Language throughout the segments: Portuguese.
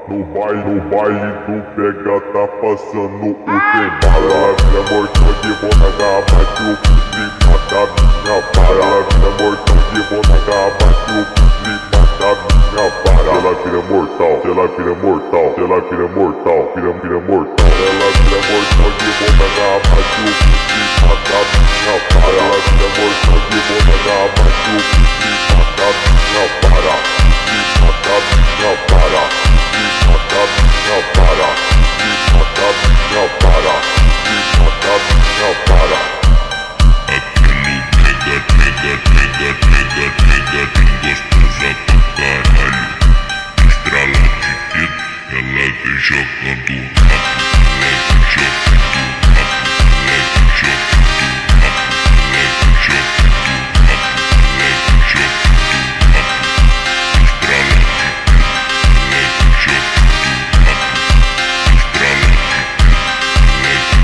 No baile do pega tá passando o trem bala. Ela vira mortão de boca bate o fuzil mata minha para. Ela vira mortão de boca bate o fuzil mata minha para. Ela vira mortal, ela vira mortal, ela vira mortal, vira mortal. Ela vira mortão de boca bate o fuzil mata minha para. Ela vira mortão de boca bate o fuzil mata minha para. Mata minha para. Mata minha para. Mata minha para. Mata minha para. Aquilo pega, tem gostosa pra caralho. Estrala de dedo, ela vem jogando rápido. Ela vem jogando rápido. Ela vem jogando rápido. Ela vem jogando rápido. Ela vem jogando rápido. Estrala de dedo, ela vem jogando rápido. Estrala de dedo, ela vem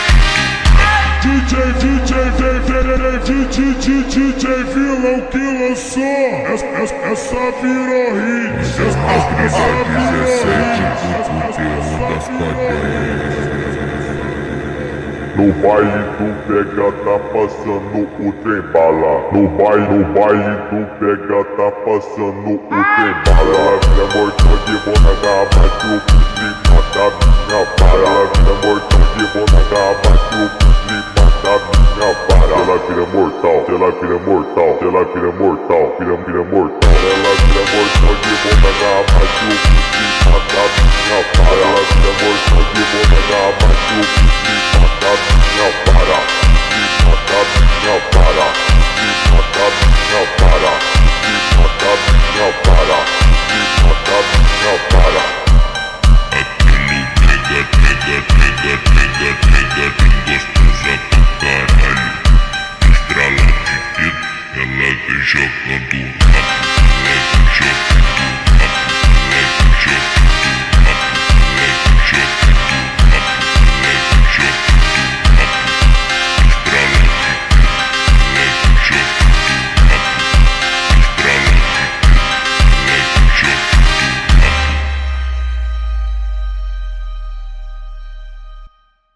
jogando rápido. DJ Vilão que lançou essa virou hit. Essa virou hit. Das No baile do pega tá passando o trem bala. No baile do pega tá passando o trem bala. Ela vira mortão